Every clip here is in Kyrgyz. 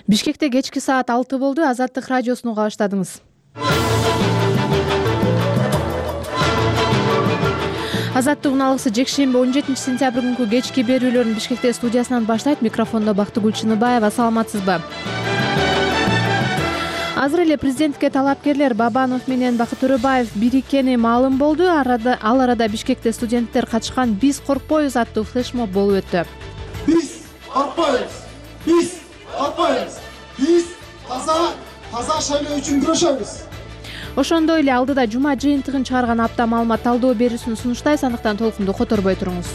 Бишкекте кечки саат 6 болду. Азаттык радиосуну уга баштадыңыз. Азаттык алгысы жекшемби 17 сентябрь күнкү кечки берүүлөрүн Бишкекте студиясынан баштайт. Микрофондо Бактыгүл Чыныбаева. Саламатсызбы? Азыр эле президентке талапкерлер Бабанов менен Бакыт Төрөбаев бириккени маалым болду. Ал арада Бишкекте студенттер катышкан «Биз коркпойбуз» аттуу флешмоб болуп өттү. Биз коркпойбуз, биз коркпойбуз, биз таза шайлоо үчүн күрөшөбүз. Ошондой эле алдыда жума жыйынтыгын чыгарган апта маалымат талдоо берүүсүн сунуштайбыз. Андыктан толкунду которбой туруңуз.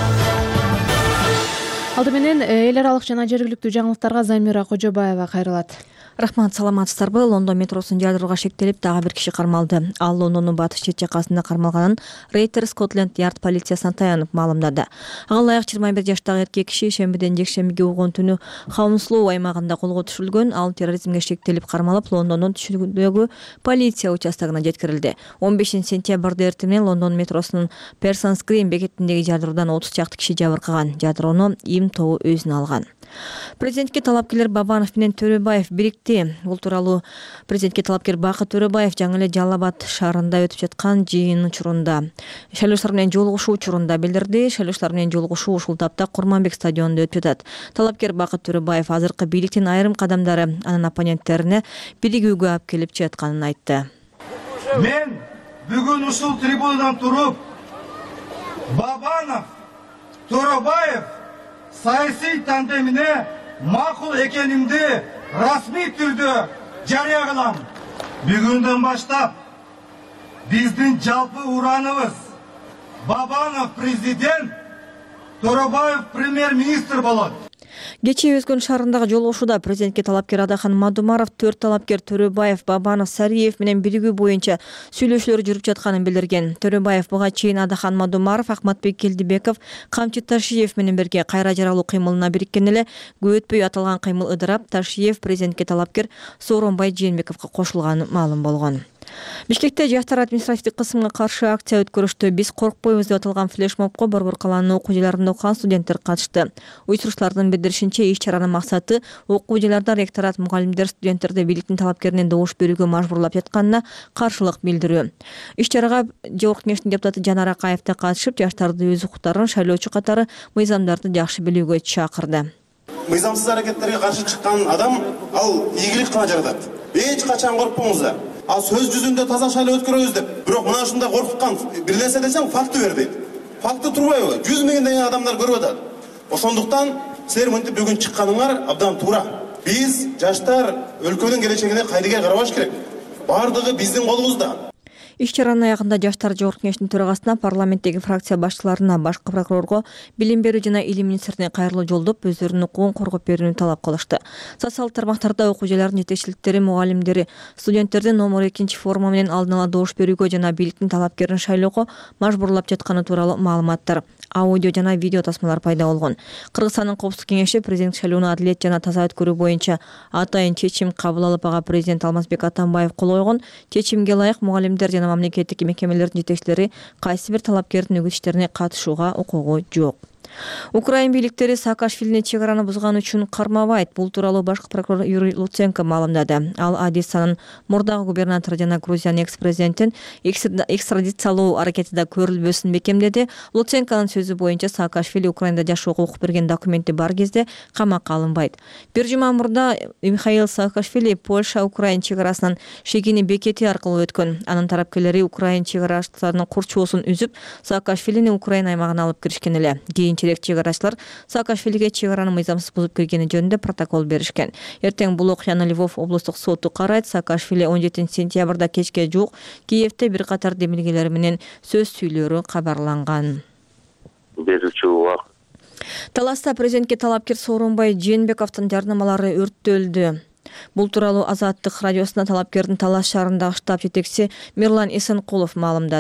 Алды менен эл аралык жана жергиликтүү жаңылыктарга Замира Кожобаева кайрылат. Рахмат, саламатсыздарбы? Лондон метросунун ядроого шектелип дагы бир киши кармалды. Ал Лондондун батыш чет жакасында кармалганын Рейтер Скотланд Ярд полициясына таянып маалымдады. Ага ылайык 21 жаштагы эркек киши шембиден жекшембиге угун түнү Хаунслоу аймагында колго түшүрүлгөн. Ал терроризмге шектелип кармалып, Лондондун түшүндөгү полиция участогуна жеткирилди. 15 сентябрда эртең менен Лондон метросунун Persons Green бекетиндеги жадыроодан 30 чакты киши жабыркаган. Жадыроону Им тобу өзүнө алган. Президентке талапкерлер Бабанов менен Төрөбаев бирикти. Бул тууралуу президентке талапкер Бакыт Төрөбаев жаңы эле Жалал Абад шаарында өтүп жаткан жыйын учурунда, шайлоочулар менен жолугушуу учурунда билдирди. Шайлоочулар менен жолугушуу ушул тапта Курманбек стадионунда өтүп жатат. Талапкер Бакыт Төрөбаев азыркы бийликтин айрым кадамдары анын оппоненттерине биригүүгө алып келип жатканын айтты. Мен бүгүн ушул трибунадан туруп Бабанов, Төрөбаев саясий тандемине макул экенимди расмий түрдө жарыя кылам. Бүгүндөн баштап биздин жалпы ураныбыз Бабанов президент, Төрөбаев премьер-министр болот. Кечээ Өзгөн шаарындагы жолугушууда президентке талапкер Адахан Мадумаров 4 талапкер Төрөбаев, Бабанов, Сариев менен биригүү боюнча сүйлөшүүлөр жүрүп жатканын билдирген. Төрөбаев буга чейин Адахан Мадумаров, Ахматбек Келдибеков, Камчы Ташиев менен бирге кайра жаралуу кыймылына бириккен эле. Көп өтпөй аталган кыймыл ыдырап, Ташиев президентке талапкер Сооронбай Жээнбековго кошулганы маалым болгон. Бишкекте жаштар административдик кысымга каршы акция өткөрүштү. Биз коркпойбуз деп аталган флешмобко Борбор калаанын окуу жайларында окуган студенттер катышты. Уюштуруучулардын билдиришинче, иш-чаранын максаты окуу жайларда ректорат, мугалимдер студенттерди бийликтин талапкеринен добуш берүүгө мажбурлап жатканына каршылык билдирүү. Иш-чарага Жогорку Кеңештин депутаты Жанар Акаев да катышып, жаштарды өз укуктарын шайлоочу катары мыйзамдарды жакшы билүүгө чакырды. Мыйзамсыз аракеттерге каршы чыккан адам ал ийгилик гана жаратат. Эч качан коркпоңуздар. Ал сөз жүзүндө таза шайлоо өткөрөбүз деп, бирок мына ушундай коркуткан бирлесе десең факты бер дейт. Факты турбайбы? 100 миңдеген адамдар көрүп атат. Ошондуктан силер мынтип бүгүн чыкканыңар абдан туура. Биз жаштар өлкөнүн келечегине кайдыгер карабаш керек. Бардыгы биздин колубузда. Иш-чаранын аягында жаштар Жогорку Кеңештин төрагасына, парламенттеги фракция башчыларына, башкы прокурорго, билим берүү жана илим министрине кайрылуу жолдоп, өздөрүнүн укугун коргоп берүүнү талап кылышты. Социалдык тармактарда окуу жайлардын жетекчиликтери, мугалимдери студенттердин номер 2 форма менен алдын ала добуш берүүгө жана бийликтин талапкерин шайлоого мажбурлап жатканы тууралуу маалыматтар, аудио жана видео тасмалар пайда болгон. Кыргызстандын Коопсуздук кеңеши президент шайлоону адилет жана таза өткөрүү боюнча атайын чечим кабыл алып, ага президент Алмазбек Атамбаев кол койгон. Чечимге ылайык мугалимдер жана мамлекеттик мекемелердин жетекчилери кайсы бир талапкердин үгүт иштерине катышууга укугу жок. Украин бийликтери Саакашвилини чек араны бузганы үчүн кармабайт. Бул тууралуу башкы прокурор Юрий Луценко маалымдады. Ал Одессанын мурдагы губернатору жана Грузиянын экс-президентин экстрадициялоо аракетиде көрүлбөсүн бекемдеди. Луценконун сөзү боюнча Саакашвили Украинада жашоого укук берген документи бар кезде камакка алынбайт. Бир жума мурда Михаил Саакашвили Польша-Украин чек арасынан Шегини бекети аркылуу өткөн. Анын тарапкерлери Украин чек арачыларынын курчоосун үзүп, Саакашвилини Украин аймагына алып киришкен эле. Кийинчерээк чек арачылар Саакашвилиге чек араны мыйзамсыз бузуп киргени жөнүндө протокол беришкен. Эртең бул окуяны Львов облустук соту карайт. Саакашвили 17 сентябрда кечке жуук Киевде бир катар демилгелери менен сөз сүйлөөрү кабарланган. Таласта президентке талапкер Сооронбай Жээнбековдун жарнамалары өрттөлдү. Бул тууралуу Азаттык радиосуна талапкердин Талас шаарындагы штаб жетекчиси Мирлан Эсенкулов маалымдады.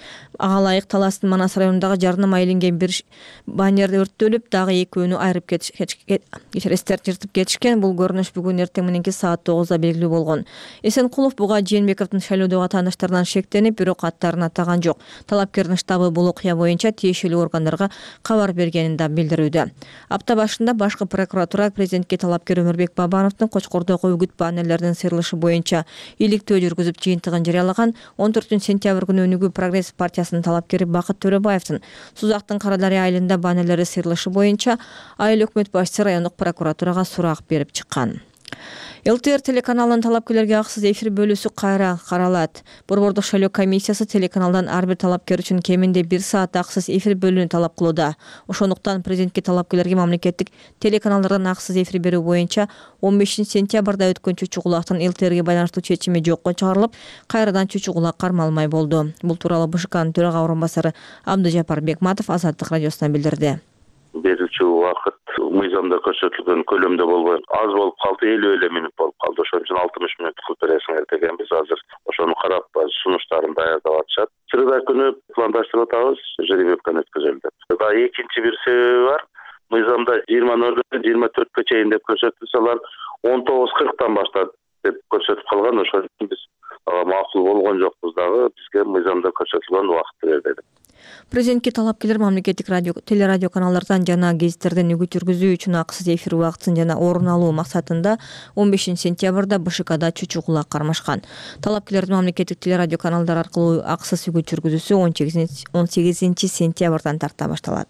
Ага ылайык Таластын Манас районундагы жарнама иленген бир баннер өрттөлүп, дагы экөөнү айрып кетишкен, жыртып кетишкен. Бул көрүнүш бүгүн эртең мененки саат 9-да белгилүү болгон. Эсенкулов буга Жээнбековдун шайлоодогу атаандаштарынан шектенип, бирок аттарын атаган жок. Талапкердин штабы бул окуя боюнча тиешелүү органдарга кабар бергенин да билдирүүдө. Апта башында башкы прокуратура президентке талапкер Өмүрбек Бабановдун Кочкордогу үгүт баннерлеринин сыйрылышы боюнча иликтөө жүргүзүп жыйынтыгын жарыялаган. 14-сентябрь күнү Өнүгүү Прогресс партиясынын талапкери Бакыт Төрөбаевдин Сузактын Карадария айылында баннерлери сыйрылышы боюнча айыл өкмөт башчысы райондук прокуратурага сурак берип чыккан. ЛТР телеканалынын талапкерлерге акысыз эфир бөлүүсү кайра каралат. Борбордук шайлоо комиссиясы телеканалдан ар бир талапкер үчүн кеминде 1 саат акысыз эфир бөлүүнү талап кылууда. Ошондуктан президентке талапкерлерге мамлекеттик телеканалдардан акысыз эфир берүү боюнча 15-сентябрда өткөн Чүчү Кулактын ЛТРге байланыштуу чечими жокко чыгарылып, кайрадан Чүчү Кулак кармалмай болду. Бул тууралуу БШКнын төрага орун басары Абдыжапар Бекматов Азаттык радиосуна билдирди. Берүүчү убакыт мыйзамда көрсөтүлгөн көлөмдө болбой аз болуп калды, 50 мүнөт болуп калды. Ошон үчүн 60 мүнөт кылып бересиңер дегенбиз. Азыр ошону карап сунуштарын даярдап атышат. Среда күнү пландаштырып атабыз, жеребканы өткөзөлү деп. Экинчи бир себеби бар. Мыйзамда 20:00 24 чейин деп көрсөтүлсө, алар 19:40 баштап деп көрсөтүп калган. Ошон үчүн биз макул болгон жокпуз дагы, бизге мыйзамда көрсөтүлгөн убакытты бер дедик. Президентке талапкерлер мамлекеттик телерадио каналдардан жана гезиттерден үгүт жүргүзүү үчүн акысыз эфир убактысын жана орун алуу максатында 15-сентябрда БШКда Чүчү Кулак кармашкан. Талапкерлердин мамлекеттик телерадио каналдар аркылуу акысыз үгүт жүргүзүүсү 18-сентябрдан тарта башталат.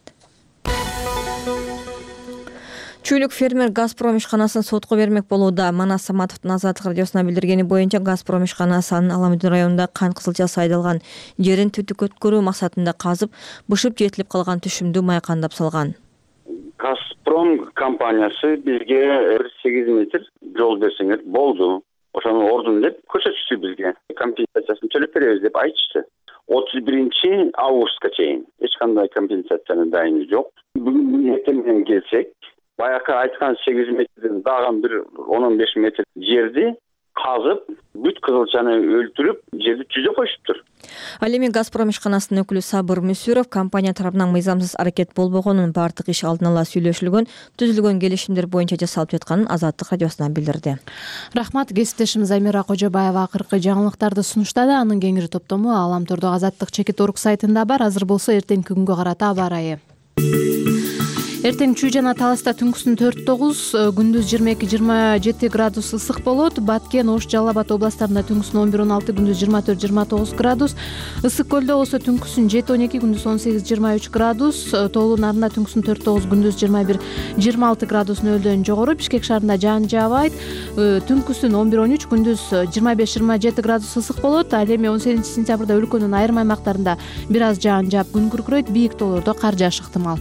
Чүйлүк фермер Газпром ишканасын сотко бермек болууда. Манас Саматовдун Азаттык радиосуна билдиргени боюнча Газпром ишканасы анын Аламүдүн районунда кант кызылчасы айдалган жерин өткөрүү максатында казып, бышып жетилип калган түшүмдү майкандап салган. Газпром компаниясы бизге 8 метр жол берсеңер болду. Ошону ордун деп көрсөтүштү бизге. Компенсациясын төлөп беребиз деп айтышты. 31 августка чейин эч кандай компенсациянын дайыны жок. Бүгүн эртең келсек, баякы айткан 8 метрден дагы бир 10-15 метр жерди казып, бүт кызылчаны өлтүрүп, жерди түзөп коюшуптур. Ал эми Газпром ишканасынын өкүлү Сабыр Мүсүров компания тарабынан мыйзамсыз аракет болбогонун, бардык иш алдын ала сүйлөшүлгөн, түзүлгөн келишимдер боюнча жасалып жатканын Азаттык радиосуна билдирди. Рахмат, кесиптешimiz Амира Кожобаева акыркы жаңылыктарды сунуштады. Анын кеңири топтому Аламтордо Азаттык.org сайтында бар. Азыр болсо эртеңки күнгө карата аба ырайы. Эртең Чүй жана Таласта түнкүсүн 4-9, күндүз 22-27 градус ысык болот. Баткен, Ош, Жалал Абад областарында түнкүсүн 11-16, күндүз 24-29 градус. Ысык көлдө болсо түнкүсүн 7-12, күндүз 18-23 градус. Тоолуу Нарында түнкүсүн 4-9, күндүз 21-26 градус нөлдөн жогору. Бишкек шаарында жаан жаабайт. Түнкүсүн 11-13, күндүз 25-27 градус ысык болот. Ал эми 18-сентябрда өлкөнүн айрым аймактарында бир аз жаан жаап күн күркүрөйт. Бийик тоолордо кар жаашы ыктымал.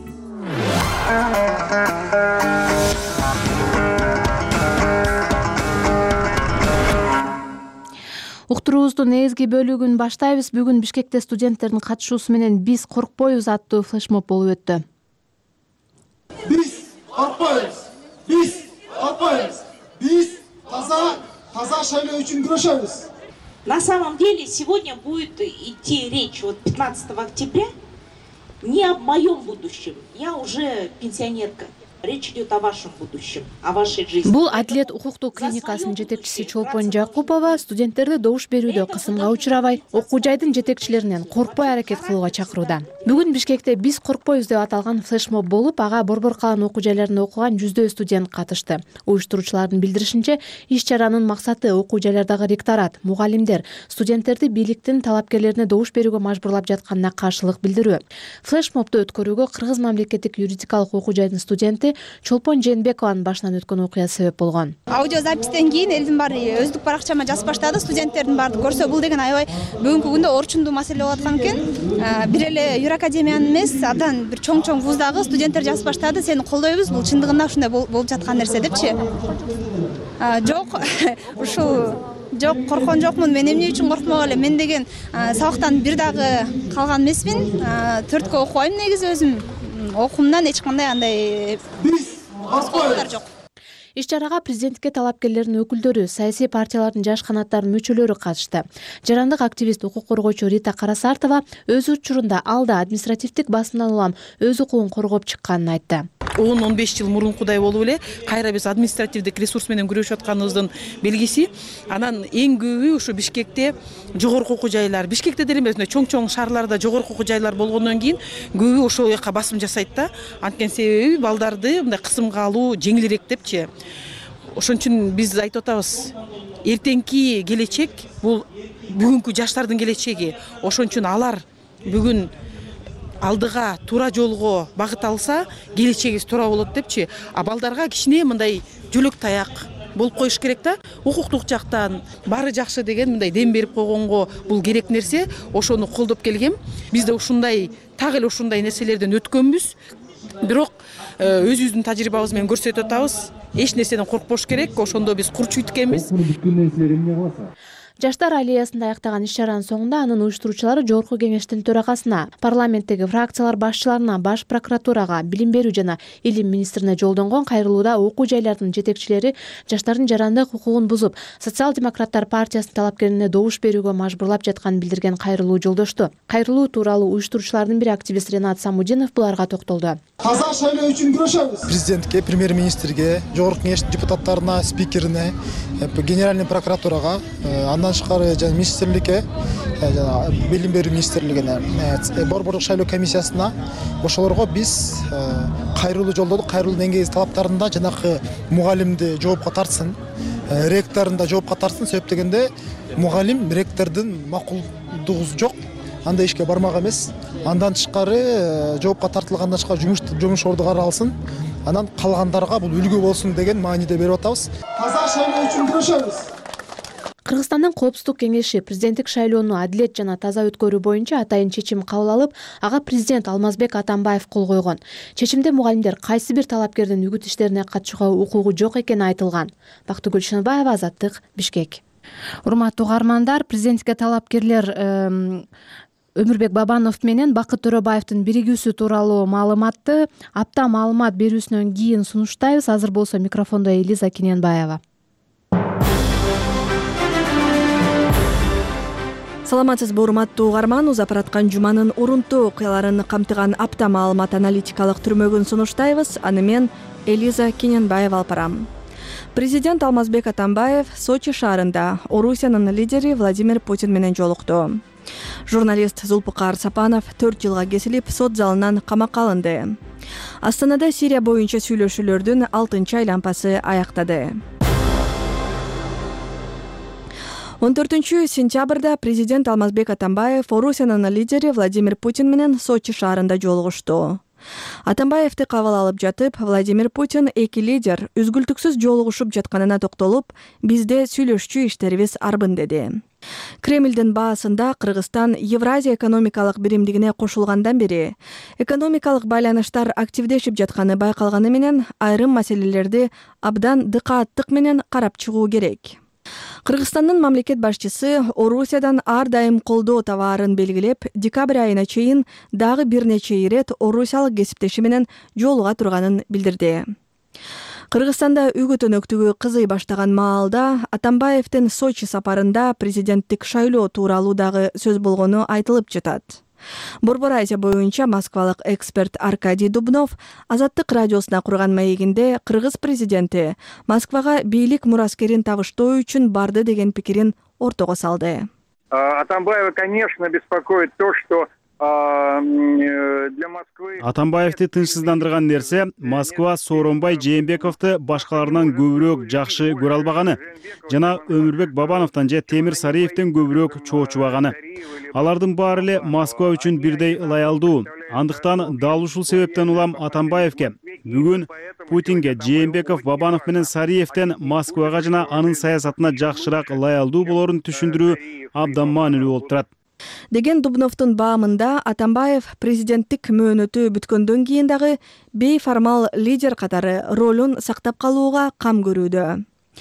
Уктуруубуздун негизги бөлүгүн баштайбыз. Бүгүн Бишкекте студенттердин катышуусу менен «Биз коркпойбуз» аттуу флешмоб болуп өттү. Биз коркпойбуз, биз коркпойбуз, биз таза шайлоо үчүн күрөшөбүз. На самом деле сегодня будет идти речь 15 октября не о моем будущем. Я уже пенсионерка. Речь идет о вашем будущем, о вашей жизни. Бул Адилет укуктук клиникасынын жетекчиси Чолпон Жакупова студенттерди добуш берүүдө кысымга учурабай, окуу жайдын жетекчилеринен коркпой аракет кылууга чакырууда. Бүгүн Бишкекте «Биз коркпойбуз» деп аталган флешмоб болуп, ага борбор калан окуу жайларында окуган 100 студент катышты. Уюштуруучулардын билдиришинче, иш-чаранын максаты окуу жайлардагы ректорат, мугалимдер, студенттерди бийликтин талапкерлерине добуш берүүгө мажбурлап жатканына каршылык билдирүү. Флешмобду өткөрүүгө Кыргыз мамлекеттик юридикалык окуу жайдын студенти Чолпон Жээнбекованын башынан өткөн окуя себеп болгон. Аудиозапистен кийин элдин баары өздүк баракчама жазып баштады. Студенттердин баары көрсө бул деген аябай бүгүнкү күндө орчундуу маселе болуп аткан экен. Бир эле Юр академиянын эмес, абдан бир чоң вуздагы студенттер жазып баштады. Сени колдойбуз, бул чындыгында ушундай болуп жаткан нерсе депчи. Жок, ушул жок, корккон жокмун. Мен эмне үчүн коркмок эле? Мен деген сабактан бир дагы калган эмесмин. 4кө окубайм негизи өзүм. Окуумдан эч кандай андай Биз коркпойбуз жок. Иш чарага президенттикке талапкерлердин өкүлдөрү, саясий партиялардын жаш канаттарынын мүчөлөрү катышты. Жарандык активист, укук коргоочу Рита Карасартова өз учурунда алда административдик басымдан улам өз укугун коргоп чыкканын айтты. 10-15 жыл мурункудай болуп эле кайра биз административдик ресурс менен күрөшүп атканыбыздын белгиси. Анан эң көбү ушу Бишкекте жогорку окуу жайлар, Бишкекте деле эмес, чоң шаарларда жогорку окуу жайлар болгондон кийин көбү ошол жака басым жасайт да. Анткени себеби балдарды мындай кысымга алуу жеңилирээк депчи. Ошон үчүн биз айтып атабыз, эртеңки келечек бул бүгүнкү жаштардын келечеги. Ошон үчүн алар бүгүн алдыга туура жолго багыт алса, келечегибиз туура болот депчи. А балдарга кичине мындай жөлөк таяк болуп коюш керек да. Укуктук жактан баары жакшы деген мындай дем берип койгонго бул керек нерсе. Ошону колдоп келгем. Биз да ушундай, так эле ушундай нерселерден өткөнбүз. Бирок өзүбүздүн тажрыйбабыз менен көрсөтүп атабыз. Эч нерседен коркпош керек. Ошондо биз курчуйт экенбиз. Жаштар аллеясында аяктаган иш чаранын соңунда анын уюштуруучулары Жогорку кеңештин төрагасына, парламенттеги фракциялар башчыларына, баш прокуратурага, билим берүү жана илим министрине жолдонгон кайрылууда окуу жайлардын жетекчилери жаштардын жарандык укугун бузуп, Социал-демократтар партиясынын талапкерине добуш берүүгө мажбурлап жатканын билдирген кайрылуу жолдошту. Кайрылуу тууралуу уюштуруучулардын бири активист Ренат Самудинов буларга токтолду. Таза шайлоо үчүн күрөшөбүз. Президентке, премьер-министрге, Жогорку кеңештин депутаттарына, спикерине, генеральный прокуратурага, андан тышкары жана министрликке, билим берүү министрлигине, борборлук шайлоо комиссиясына ошолорго биз кайрылуу жолдодук. Кайрылуу деңгейи талаптарында жанакы мугалимди жоопко тартсын, ректорун да жоопко тартсын. Себеп дегенде мугалим ректордун макулдугу жок, андай ишке бармак эмес. Андан тышкары жоопко тартылгандан тышкары жумуш ордугары алсын. Анан калгандарга бул үлгү болсун деген мааниде берип атабыз. Таза шайлоо үчүн күрөшөбүз. Кыргызстандын Коопсуздук кеңеши президенттик шайлоону адилет жана таза өткөрүү боюнча атайын чечим кабыл алып, ага президент Алмазбек Атамбаев кол койгон. Чечимде мугалимдер кайсы бир талапкердин үгүт иштерине катышууга укугу жок экени айтылган. Бактыгүл Шыныбаева, Азаттык, Бишкек. Урматтуу угармандар, президенттикке талапкерлер Өмүрбек Бабанов менен Бакыт Төрөбаевдин биригүүсү тууралуу маалыматты апта маалымат берүүсүнөн кийин сунуштайбыз. Азыр болсо микрофондо Элиза Киненбаева. Саламатсызбы урматтуу угарман, узап бараткан жуманын урунтуу окуяларын камтыган апта маалымат аналитикалык түрмөгүн сунуштайбыз. Аны мен Элиза Киненбаева алып барам. Президент Алмазбек Атамбаев Сочи шаарында Орусиянын лидери Владимир Путин менен жолукту. Журналист Зулпукар Сапанов 4 жылга кесилип, сот залынан камакка алынды. Астанада Сирия боюнча сүйлөшүүлөрдүн 6-чы айланпасы аяктады. 14 сентябрда президент Алмазбек Атамбаев Орусиянын лидери Владимир Путин менен Сочи шаарында жолугушту. Атамбаевди кабыл алып жатып, Владимир Путин эки лидер үзгүлтүксүз жолугушуп жатканына токтолуп, бизде сүйлөшчү иштерибиз арбын деди. Кремлдин баасында Кыргызстан Евразия экономикалык биримдигине кошулгандан бери экономикалык байланыштар активдешип жатканы байкалганы менен айрым маселелерди абдан дыкааттык менен карап чыгуу керек. Кыргызстандын мамлекет башчысы Орусиядан ар дайым колдоо табаарын белгилеп, декабрь айына чейин дагы бир нече ирет орусиялык кесиптеши менен жолуга турганын билдирди. Кыргызстанда үгүт өнөктүгү кызый баштаган маалда Атамбаевдин Сочи сапарында президенттик шайлоо тууралуу дагы сөз болгону айтылып жатат. Борбор Азия боюнча москвалык эксперт Аркадий Дубнов Азаттык радиосуна курган маегинде кыргыз президенти Москвага бийлик мураскерин табыштоо үчүн барды деген пикирин ортого салды. Атамбаева, конечно, беспокоит то, что для Москвы... Атамбаевди тынчсыздандырган нерсе Москва Сооронбай Жээнбековду башкаларынан көбүрөөк жакшы көрө албаганы жана Өмүрбек Бабановдон же Темир Сариевден көбүрөөк чоочубаганы. Алардын баары эле Москва үчүн бирдей ылайалдуу. Андыктан дал ушул себептен улам Атамбаевге бүгүн Путинге Жээнбеков, Бабанов менен Сариевден Москвага жана анын саясатына жакшыраак ылайалдуу болорун түшүндүрүү абдан маанилүү болуп турат. Деген Дубновдун баамында Атамбаев президенттик мөөнөтү бүткөндөн кийин дагы бейформал лидер катары ролун сактап калууга кам көрүүдө.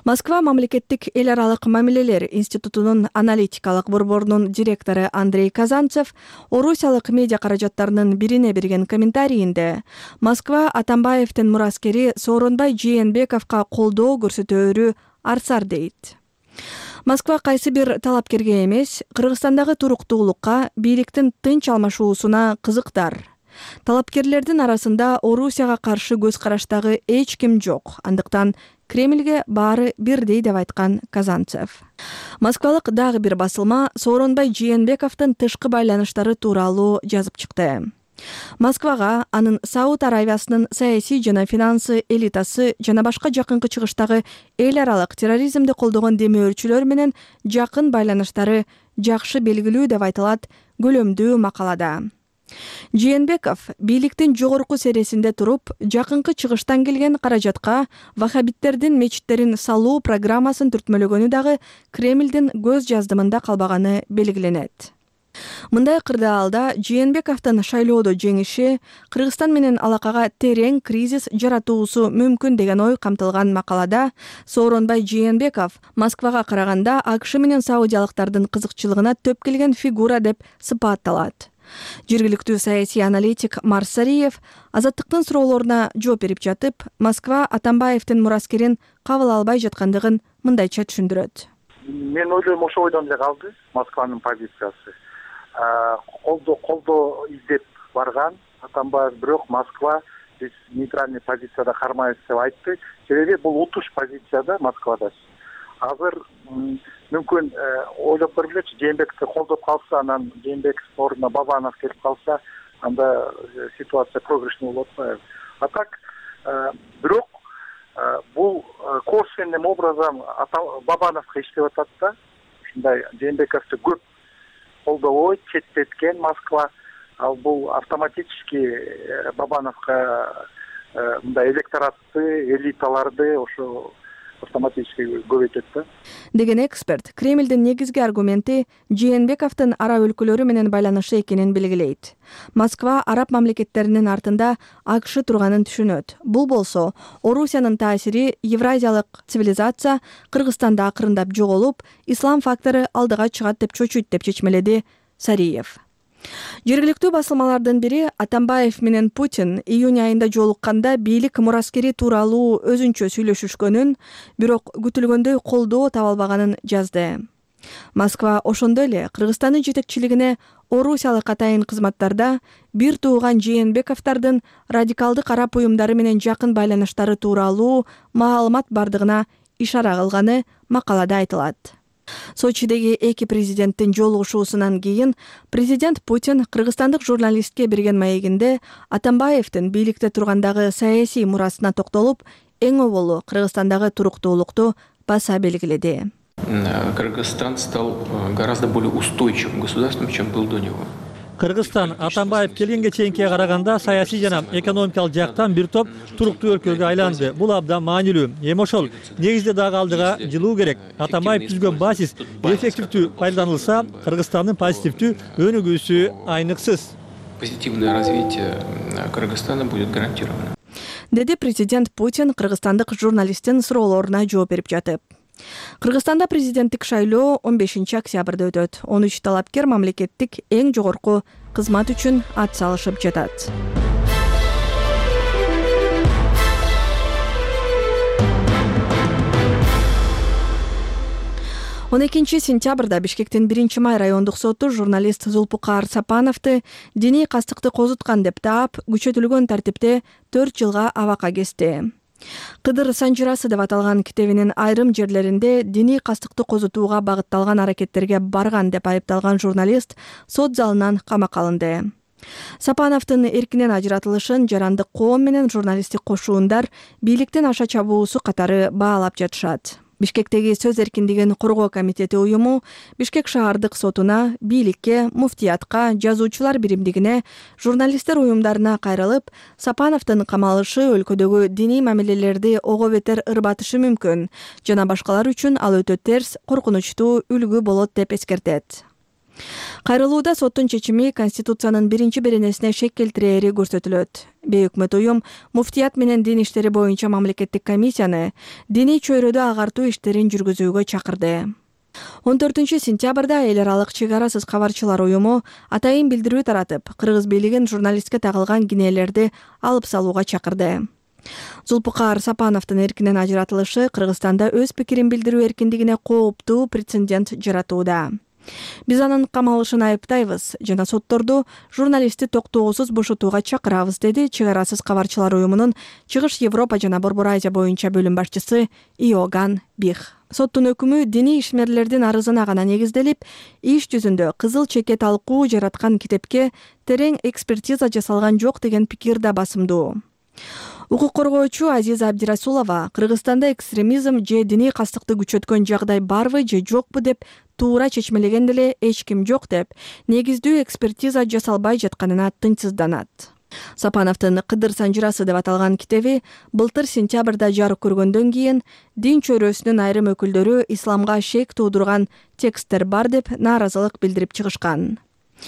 Москва мамлекеттик эл аралык мамилелер институтунун аналитикалык борборунун директору Андрей Казанцев орусиялык медиа каражаттарынын бирине берген комментарийинде Москва Атамбаевдин мураскери Сооронбай Жээнбековго колдоо көрсөтөөрү арсар дейт. Москва кайсы бир талапкерге эмес, Кыргызстандагы туруктуулукка, бийликтин тынч алмашуусуна кызыктар. Талапкерлердин арасында Орусияга каршы көз караштагы эч ким жок. Андыктан Кремльге баары бирдей деп айткан Казанцев. Москвалык дагы бир басылма Сооронбай Жээнбековдун тышкы байланыштары тууралуу жазып чыкты. Москвага анын Сауд Аравиясынын саясий жана финансы элитасы жана башка жакынкы чыгыштагы эл аралык терроризмди колдогон демөөрчүлөр менен жакын байланыштары жакшы белгилүү деп айтылат көлөмдүү макалада. Жээнбеков бийликтин жогорку сересинде туруп, жакынкы чыгыштан келген каражатка вахабиттердин мечиттерин салуу программасын түртмөлөгөнү дагы Кремльдин көз жаздымында калбаганы белгиленет. Мындай кырдаалда Жээнбековдун шайлоодо жеңиши Кыргызстан менен алакага терең кризис жаратуусу мүмкүн деген ой камтылган макалада Сооронбай Жээнбеков Москвага караганда АКШ менен саудиялыктардын кызыкчылыгына төп келген фигура деп сыпатталат. Жергиликтүү саясий аналитик Марс Сариев Азаттыктын суроолоруна жооп берип жатып, Москва Атамбаевдин мураскерин кабыл албай жаткандыгын мындайча түшүндүрөт. Мен ойлойм ошол ойдон эле калды Москванын позициясы. Колдоо издеп барган Атамбаев, бирок Москва биз нейтральный позицияда кармайбыз деп айтты. Себеби бул утуш позицияда Москвада. Азыр мүмкүн ойлоп көргүлөчү, Жээнбековду колдоп калса, анан Жээнбековдун ордуна Бабанов келип калса, анда ситуация проигрышный болуп атпайбы. А так, бирок бул косвенным образом Бабановго иштеп атат да. Ушундай Жээнбековду көп колдобой, четтеткен Москва, ал бул автоматически Бабановго мындай электоратты, элиталарды ошо автоматически көбөйтөт да. Деген эксперт Кремльдин негизги аргументи Жээнбековдун араб өлкөлөрү менен байланышы экенин белгилейт. Москва араб мамлекеттеринин артында АКШ турганын түшүнөт. Бул болсо, Орусиянын таасири евразиялык цивилизация Кыргызстанда акырындап жоголуп, ислам фактору алдыга чыгат деп чочуйт деп чечмеледи Сариев. Жергиликтүү басылмалардын бири Атамбаев менен Путин июнь айында жолукканда бийлик мураскери тууралуу өзүнчө сүйлөшүшкөнүн, бирок күтүлгөндөй колдоо таба албаганын жазды. Москва ошондой эле Кыргызстандын жетекчилигине орусиялык атайын кызматтарда бир тууган Жээнбековдардын радикалдык араб уюмдары менен жакын байланыштары тууралуу маалымат бардыгына ишара кылганы макалада айтылат. Сочидеги эки президенттин жолугушуусунан кийин президент Путин кыргызстандык журналистке берген маегинде Атамбаевдин бийликте тургандагы саясий мурасына токтолуп, эң оболу Кыргызстандагы туруктуулукту баса белгиледи. Кыргызстан стал гораздо более устойчивым государством, чем был до него. Кыргызстан Атамбаев келгенге чейинкиге караганда саясий жана экономикалык жактан бир топ туруктуу өлкөгө айланды. Бул абдан маанилүү. Эми ошол негизде дагы алдыга жылуу керек. Атамбаев түзгөн базис эффективдүү пайдаланылса, Кыргызстандын позитивдүү өнүгүүсү айныксыз. Позитивное развитие Кыргызстана будет гарантировано. Деди президент Путин кыргызстандык журналисттин суроолоруна жооп берип жатып. Кыргызстанда президенттик шайлоо 15 октябрда өтөт. 13 талапкер мамлекеттик эң жогорку кызмат үчүн ат салышып жатат. Он 2 сентябрда Бишкектин 1 май райондук соту журналист Зулпукар Сапановду диний кастыкты козуткан деп таап, күчөтүлгөн тартипте 4 жылга абакка кести. Кыдыр Санжырасы деп аталган китебинин айрым жерлеринде диний кастыкты козутууга багытталган аракеттерге барган деп айыпталган журналист сот залынан камакка алынды. Сапановдун эркинен ажыратылышын жарандык коом менен журналисттик кошуундар бийликтин аша чабуусу катары баалап жатышат. Бишкектеги сөз эркиндигин коргоо комитети уюму Бишкек шаардык сотуна, бийликке, муфтиятка, жазуучулар биримдигине, журналисттер уюмдарына кайрылып, Сапановдун камалышы өлкөдөгү диний мамилелерди ого бетер ырбатышы мүмкүн, жана башкалар үчүн ал өтө терс, коркунучтуу үлгү болот деп эскертет. Кайрылууда соттун чечими Конституциянын 1-беренесине шек келтирери көрсөтүлөт. Бейөкмөт уюм муфтият менен дин иштери боюнча мамлекеттик комиссияны диний чөйрөдө агартуу иштерин жүргүзүүгө чакырды. 14-сентябрда эл аралык чек арасыз кабарчылар уюму атайын билдирүү таратып, кыргыз бийлигин журналистке тагылган кинелерди алып салууга чакырды. Зулпукар Сапановдун эркинен ажыратылышы Кыргызстанда өз пикирин билдирүү эркиндигине кооптуу прецедент жаратууда. Биз анын камалышын айыптайбыз жана сотторду журналистти токтоосуз бошотууга чакырабыз, деди чек арасыз кабарчылар уюмунун Чыгыш Европа жана Борбор Азия боюнча бөлүм башчысы Иоган Бих. Соттун өкүмү диний ишмерлердин арызына гана негизделип, иш жүзүндө кызыл чекке талкуу жараткан китепке терең экспертиза жасалган жок деген пикир да басымдуу. Укук коргоочу Азиза Абдирасулова Кыргызстанда экстремизм же диний кастыкты күчөткөн жагдай барбы же жокпу деп туура чечмелеген деле эч ким жок деп, негиздүү экспертиза жасалбай жатканына тынчсызданат. Сапановдун Кыдыр санжырасы деп аталган китеби былтыр сентябрда жарык көргөндөн кийин дин чөйрөсүнүн айрым өкүлдөрү исламга шек туудурган тексттер бар деп нааразылык билдирип чыгышкан.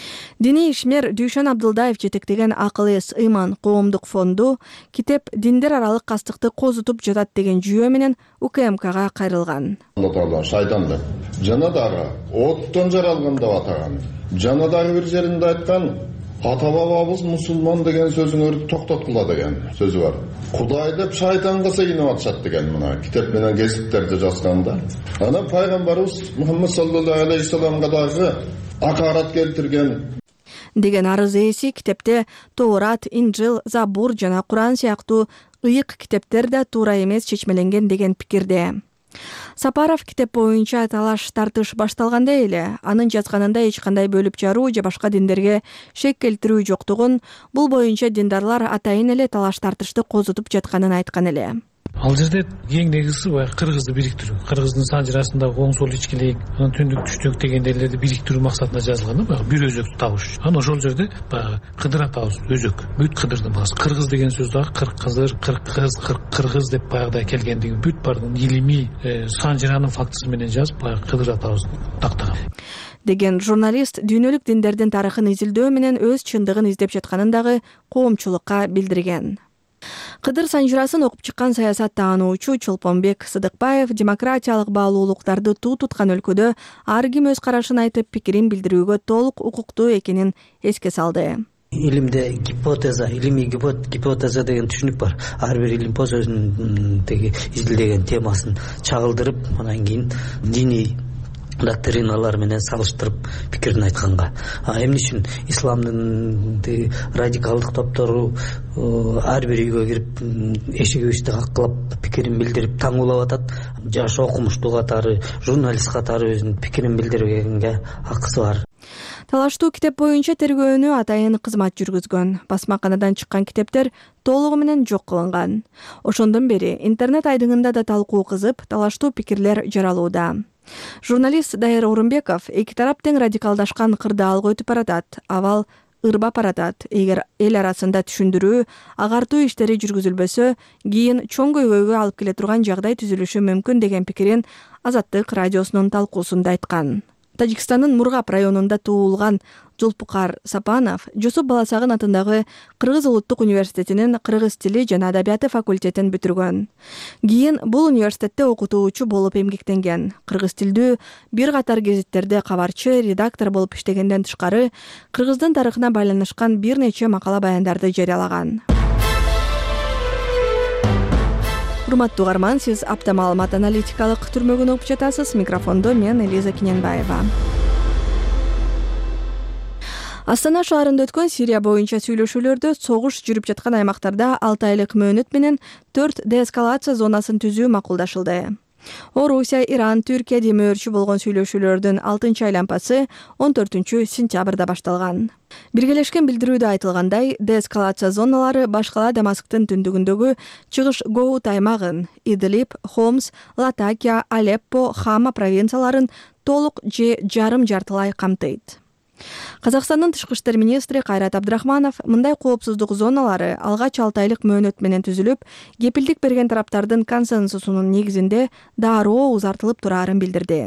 Диний ишмер Дүйшөн Абдылдаев жетектеген АКЛС Ыйман коомдук фонду китеп диндер аралык кастыкты козутуп жатат деген жүйө менен УКМКга кайрылган. Алла Таала шайтан деп, жана дагы оттон жаралган деп атаган. Жана дагы бир жеринде айткан, ата бабабыз мусулман деген сөзүңөрдү токтоткула деген сөзү бар. Кудай деп шайтанга сыйынып атышат деген мына китеп менен кесиптерди жазганда. Анан пайгамбарыбыз Мухаммад саллаллаху алейхи вассаламга дагы акарат келтирген деген арыз ээси китепте Тоорат, Инжил, Забур жана Куран сыяктуу ыйык китептер да туура эмес чечмеленген деген пикирде. Сапаров китеп боюнча талаш тартыш башталганда эле анын жазганында эч кандай бөлүп жаруу же башка диндерге шек келтирүү жоктугун, бул боюнча диндарлар атайын эле талаш тартышты козутуп жатканын айткан эле. Ал жерде эң негизги баягы кыргызды бириктирүү, кыргыздын санжырасындагы оң сол ичкилик, анан түндүк түштүк дегендейлерди бириктирүү максатында жазылган, баягы бир өзөктү табыш үчүн. Анан ошол жерде баягы Кыдыр атабыз өзөк, бүт Кыдырдын баасы. Кыргыз деген сөз дагы кыргыз деп баягыдай келгендиги бүт бардын илимий санжыранын фактысы менен жазып, баягы Кыдыр атабыз тактаган деген журналист дүйнөлүк диндердин тарыхын изилдөө менен өз чындыгын издеп жатканын дагы коомчулукка билдирген. Кыдыр санжырасын окуп чыккан саясат таануучу Чолпонбек Сыдыкбаев демократиялык баалуулуктарды туу туткан өлкөдө ар ким өз карашын айтып пикирин билдирүүгө толук укуктуу экенин эске салды. Илимде илимий гипотеза деген түшүнүк бар. Ар бир илимпоз өзүнүн изилдеген темасын чагылдырып, анан кийин диний доктриналар менен салыштырып пикирин айтканга. Эмне үчүн исламдын радикалдык топтору ар бир үйгө кирип эшигибизди каккылап пикирин билдирип таңуулап атат. Жаш окумуштуу катары, журналист катары өзүнүн пикирин билдиргенге акысы бар. Талаштуу китеп боюнча тергөөнү атайын кызмат жүргүзгөн. Басмаканадан чыккан китептер толугу менен жок кылынган. Ошондон бери интернет айдыңында да талкуу кызып, талаштуу пикирлер жаралууда. Журналист Дайыр Орунбеков эки тарап тең радикалдашкан кырдаалга өтүп баратат, абал ырбап баратат. Эгер эл арасында түшүндүрүү, агартуу иштери жүргүзүлбөсө, кийин чоң көйгөйгө алып келе турган жагдай түзүлүшү мүмкүн деген пикирин Азаттык радиосунун талкуусунда айткан. Тажикстандын Мургап районунда туулган Зулпукар Сапанов Жусуп Баласагын атындагы Кыргыз улуттук университетинин кыргыз тили жана адабияты факультетин бүтүргөн. Кийин бул университетте окутуучу болуп эмгектенген. Кыргыз тилдүү бир катар гезиттерде кабарчы, редактор болуп иштегенден тышкары, кыргыздын тарыхына байланышкан бир нече макала баяндарды жарыялаган. Урматтуу угарман, сиз апта маалымат аналитикалык түрмөгүн угуп жатасыз. Микрофондо мен Элиза Киненбаева. Астана шаарында өткөн Сирия боюнча сүйлөшүүлөрдө согуш жүрүп жаткан аймактарда 6 айлык мөөнөт менен 4 деэскалация зонасын түзүү макулдашылды. Орусия, Иран, Түркия демөөрчү болгон сүйлөшүүлөрдүн 6-чы айланпасы 14-сентябрда башталган. Биргелешкен билдирүүдө айтылгандай, деэскалация зоналары башкала Дамасктын түндүгүндөгү чыгыш Гоут аймагын, Идлиб, Хомс, Латакия, Алеппо, Хама провинцияларын толук же жарым жартылай камтыйт. Казакстандын тышкы иштер министри Кайрат Абдрахманов мындай коопсуздук зоналары алгач 6 айлык мөөнөт менен түзүлүп, кепилдик берген тараптардын консенсусунун негизинде дароо узартылып турарын билдирди.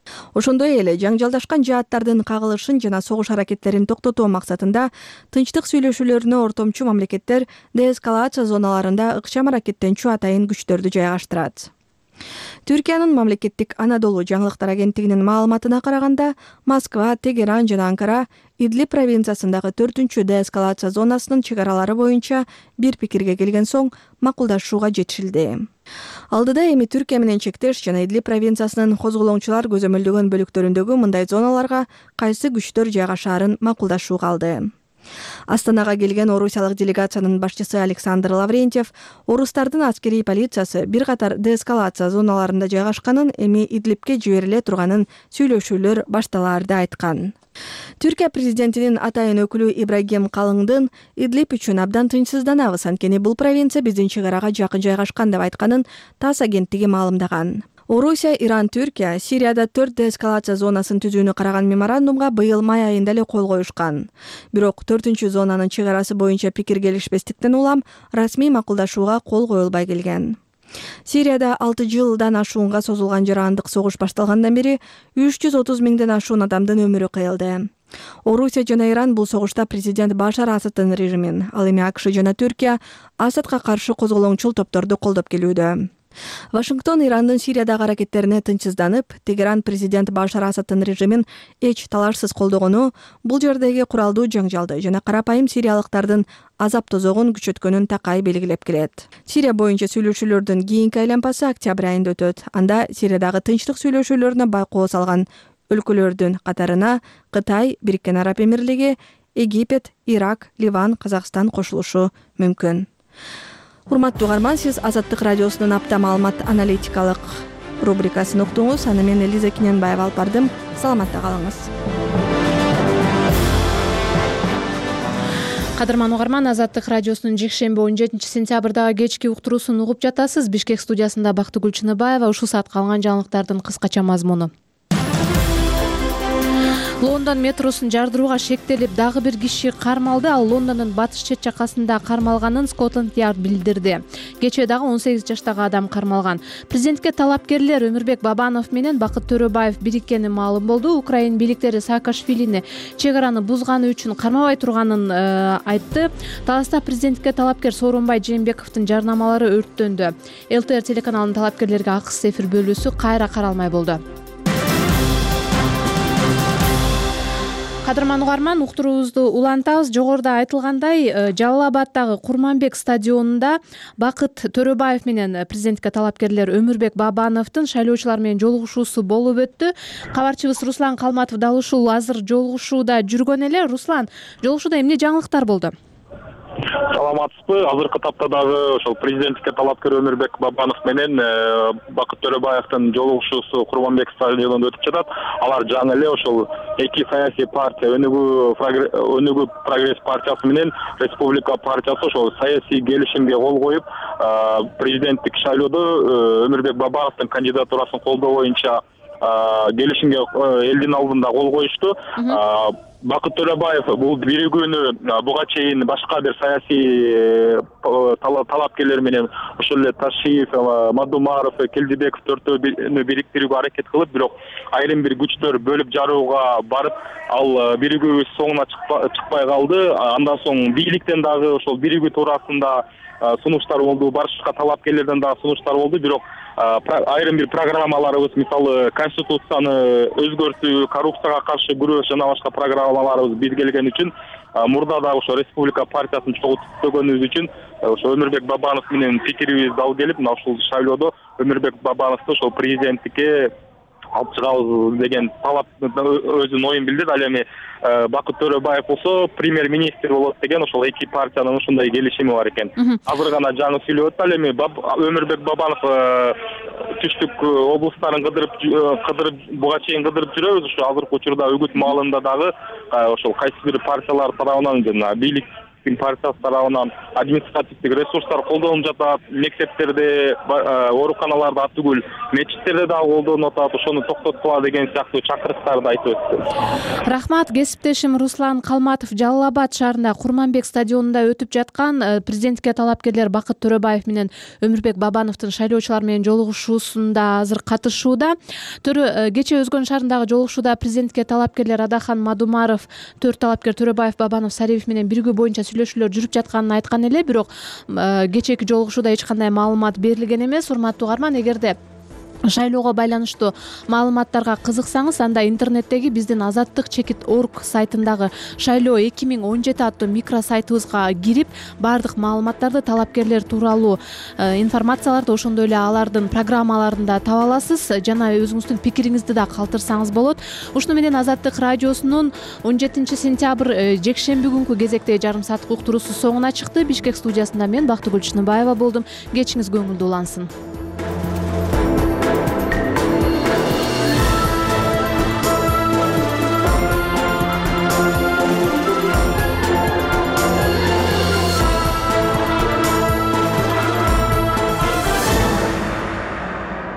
Ошондой эле жаңжалдашкан жааттардын кагылышын жана согуш аракеттерин токтотуу максатында тынчтык сүйлөшүүлөрүнө ортомчу мамлекеттер деэскалация зоналарында ыкчам аракеттенчү атайын күчтөрдү жайгаштырат. Түркиянын мамлекеттик Анадолу жаңылыктар агенттигинин маалыматына караганда, Москва, Тегеран жана Анкара Идлиб провинциясындагы 4-чү деэскалация зонасынын чек-аралары боюнча бир пикирге келген соң макулдашууга жетишилди. Алдыда эми Түркия менен чектеш жана Идлиб провинциясынын козголоңчулар көзөмөлдөгөн бөлүктөрүндөгү мындай зоналарга кайсы күчтөр жайгашаарын макулдашуу калды. Астанага келген орусиялык делегациянын башчысы Александр Лаврентьев орустардын аскерий полициясы бир катар деэскалация зоналарында жайгашканын, эми Идлибке жибериле турганын, сүйлөшүүлөр башталаарды айткан. Түркия президентинин атайын өкүлү Ибрагим Калыңдын Идлиб үчүн абдан тынчсызданабыз, анткени бул провинция биздин чек арага жакын жайгашкан деп айтканын ТАСС агенттиги маалымдаган. Орусия, Иран, Түркия Сирияда 4 деэскалация зонасын түзүүнү караган меморандумга быйыл май айында эле кол коюшкан. Бирок 4-чү зонанын чек арасы боюнча пикир келишпестиктен улам расмий макулдашууга кол коюлбай келген. Сирияда 6 жылдан ашуунга созулган жарандык согуш башталгандан бери 330 миңден ашуун адамдын өмүрү кыйылды. Орусия жана Иран бул согушта президент Башар Асаддын режимин, ал эми АКШ жана Түркия Асадка каршы козголоңчул топторду колдоп келүүдө. Вашингтон Ирандын Сириядагы аракеттерине тынчсызданып, Тегеран президент Башар Асаддын режимин эч талашсыз колдогону бул жердеги куралдуу жаңжалды жана карапайым сириялыктардын азап тозогун күчөткөнүн такай белгилеп келет. Сирия боюнча сүйлөшүүлөрдүн кийинки айланпасы октябрь айында өтөт. Анда Сириядагы тынчтык сүйлөшүүлөрүнө байкоо салган өлкөлөрдүн катарына Кытай, Бириккен Араб Эмирлиги, Египет, Ирак, Ливан, Казакстан кошулушу мүмкүн. Урматтуу угарман, сиз Азаттык радиосунун апта маалымат аналитикалык рубрикасын уктуңуз. Аны мен Элиза Киненбаева алып бардым. Саламатта калыңыз. Кадырман угарман, Азаттык радиосунун жекшемби 17 сентябрдагы кечки уктуруусун угуп жатасыз. Бишкек студиясында Бактыгүл Чыныбаева. Ушул саат калган жаңылыктардын кыскача мазмуну. Лондон метросун жардырууга шектелип, дагы бир киши кармалды. Ал Лондондун батыш чет жакасында кармалганын Скотланд Ярд билдирди. Кечээ дагы 18 жаштагы адам кармалган. Президентке талапкерлер Өмүрбек Бабанов менен Бакыт Төрөбаев бириккени маалым болду. Украин бийликтери Саакашвилини чек араны бузганы үчүн кармабай турганын айтты. Таласта президентке талапкер Сооронбай Жээнбековдун жарнамалары өрттөндү. ЛТР телеканалынын талапкерлерге акысыз эфир бөлүүсү кайра каралмай болду. Кадырман угарман, уктуруубузду улантабыз. Жогоруда айтылгандай, Жалал Абаддагы Курманбек стадионунда Бакыт Төрөбаев менен президентке талапкерлер Өмүрбек Бабановдун шайлоочулар менен жолугушуусу болуп өттү. Кабарчыбыз Руслан Калматов дал ушул азыр жолугушууда жүргөн эле. Руслан, жолугушууда эмне жаңылыктар болду? Саламатсызбы? Азыркы тапта дагы ошол президентке талапкер Өмүрбек Бабанов менен Бакыт Төрөбаевдин жолугушуусу Курманбек стадионунда өтүп жатат. Алар жаңы эле ошол эки саясий партия, Өнүгүү прогресс партиясы менен Республика партиясы ошол саясий келишимге кол коюп, президенттик шайлоодо Өмүрбек Бабановдун кандидатурасын колдоо боюнча келишимге элдин алдында кол коюшту. Бакыт Төрөбаев бул биригүүнү буга чейин башка бир саясий талапкерлер менен ошол эле Ташиев, Мадумаров, Келдибеков төртөөнү бириктирүүгө аракет кылып, бирок айрым бир күчтөр бөлүп жарууга барып, ал биригүү соңуна чыкпай калды. Андан соң бийликтен дагы ошол биригүү туурасында сунуштар болду, башка талапкерлерден дагы сунуштар болду, бирок айрым бир программаларыбыз, мисалы конституцияны өзгөртүү, коррупцияга каршы күрөш жана башка программаларыбыз биргелген үчүн, мурда дагы ошо Республика партиясын чогуу түзгөнүбүз үчүн ошо Өмүрбек Бабанов менен пикирибиз дал келип, мына ушул шайлоодо Өмүрбек Бабановду ошол президенттикке алып чыгабыз деген талап өзүнүн оюн билдирди. Ал эми Бакыт Төрөбаев болсо премьер-министр болот деген ошол эки партиянын ушундай келишими бар экен. Азыр гана жаңы сүйлөп өттү. Ал эми Өмүрбек Бабанов түштүк облустарын кыдырып буга чейин кыдырып жүрөбүз. Ушу азыркы учурда Үгүт маалында дагы ошол кайсы бир партиялар тарабынан жана бийлик партиясы тарабынан административдик ресурстар колдонулуп жатат. Мектептерде, ооруканаларда түгүл мечиттерде дагы колдонуп атат, ошону токтоткула деген сыяктуу чакырыктарды айтып өттү. Рахмат. Кесиптешим Руслан Калматов Жалал Абад шаарында Курманбек стадионунда өтүп жаткан президенттикке талапкерлер Бакыт Төрөбаев менен Өмүрбек Бабановдун шайлоочулар менен жолугушуусунда азыр катышууда. Кечээ Өзгөн шаарындагы жолугушууда президенттикке талапкерлер Адахан Мадумаров, 4 талапкер Төрөбаев, Бабанов, Сариев менен биригүү боюнча сүйлөшүүлөр жүрүп жатканын айткан эле, бирок кечээки жолугушууда эч кандай маалымат берилген эмес. Урматтуу угарман, эгерде шайлоого байланыштуу маалыматтарга кызыксаңыз, анда интернеттеги биздин Азаттык.org сайтындагы шайлоо 2017 аттуу микросайтыбызга кирип, баардык маалыматтарды, талапкерлер тууралуу информацияларды, ошондой эле алардын программаларында таба аласыз. Жана өзүңүздүн пикириңизди да калтырсаңыз болот. Ушуну менен Азаттык радиосунун 17 сентябрь жекшемби күнкү кезектеги жарым сааттык уктуруусу соңуна чыкты. Бишкек студиясында мен Бактыгүл Чыныбаева болдум. Кечиңиз көңүлдүү улансын.